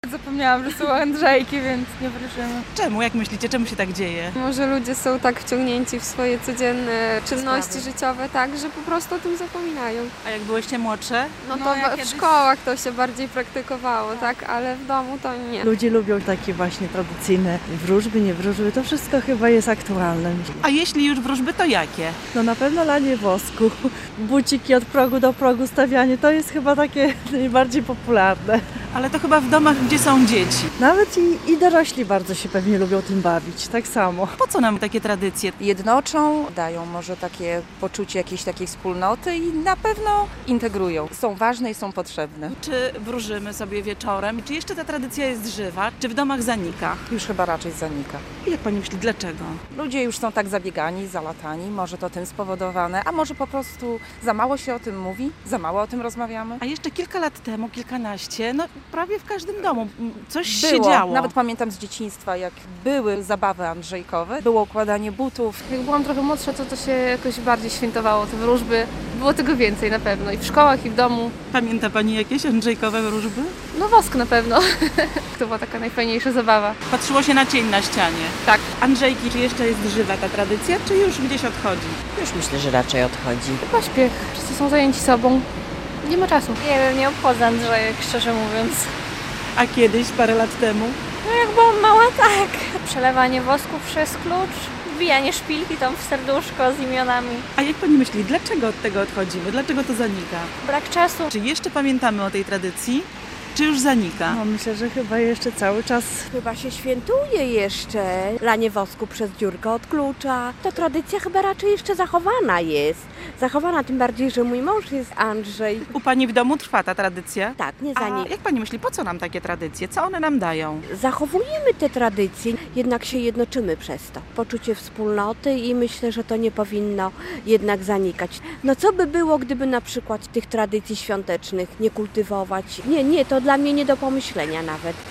Zapomniałam, że są Andrzejki, więc nie wróżymy. Czemu? Jak myślicie, czemu się tak dzieje? Może ludzie są tak wciągnięci w swoje codzienne czynności Sprawy. życiowe, tak, że po prostu o tym zapominają. A jak byłyście młodsze? No No, to ja w kiedyś- szkołach to się bardziej praktykowało, tak, ale w domu to nie. Ludzie lubią takie właśnie tradycyjne wróżby, nie wróżby, to wszystko chyba jest aktualne. A jeśli już wróżby, to jakie? No na pewno lanie wosku, buciki od progu do progu stawianie, to jest chyba takie najbardziej popularne. Ale to chyba w domach, gdzie są dzieci. Nawet i dorośli bardzo się pewnie lubią tym bawić, tak samo. Po co nam takie tradycje? Jednoczą, dają może takie poczucie jakiejś takiej wspólnoty i na pewno integrują. Są ważne i są potrzebne. Czy wróżymy sobie wieczorem? Czy jeszcze ta tradycja jest żywa? Czy w domach zanika? Już chyba raczej zanika. Jak pani myśli, dlaczego? Ludzie już są tak zabiegani, zalatani, może to tym spowodowane, a może po prostu za mało się o tym mówi, za mało o tym rozmawiamy. A jeszcze kilka lat temu, kilkanaście, no prawie w każdym domu coś się Było, działo. nawet pamiętam z dzieciństwa, jak były zabawy andrzejkowe, było układanie butów. Jak byłam trochę młodsza, to się jakoś bardziej świętowało te wróżby. Było tego więcej na pewno i w szkołach, i w domu. Pamięta pani jakieś andrzejkowe wróżby? No wosk na pewno. To była taka najfajniejsza zabawa. Patrzyło się na cień na ścianie. Tak. Andrzejki, czy jeszcze jest żywa ta tradycja, czy już gdzieś odchodzi? Już myślę, że raczej odchodzi. Pośpiech. Wszyscy są zajęci sobą. Nie ma czasu. Nie wiem, nie obchodzę Andrzejek, szczerze mówiąc. A kiedyś, parę lat temu? No jak byłam mała, tak. Przelewanie wosku przez klucz, wbijanie szpilki tam w serduszko z imionami. A jak pani myśli, dlaczego od tego odchodzimy? Dlaczego to zanika? Brak czasu. Czy jeszcze pamiętamy o tej tradycji, czy już zanika? No myślę, że chyba jeszcze cały czas. Chyba się świętuje jeszcze lanie wosku przez dziurkę od klucza. To tradycja chyba raczej jeszcze zachowana jest. Zachowana, tym bardziej, że mój mąż jest Andrzej. U pani w domu trwa ta tradycja? Tak, nie A zanik. jak pani myśli, po co nam takie tradycje? Co one nam dają? Zachowujemy te tradycje, jednak się jednoczymy przez to. Poczucie wspólnoty i myślę, że to nie powinno jednak zanikać. No co by było, gdyby na przykład tych tradycji świątecznych nie kultywować? Nie, to dla mnie nie do pomyślenia nawet.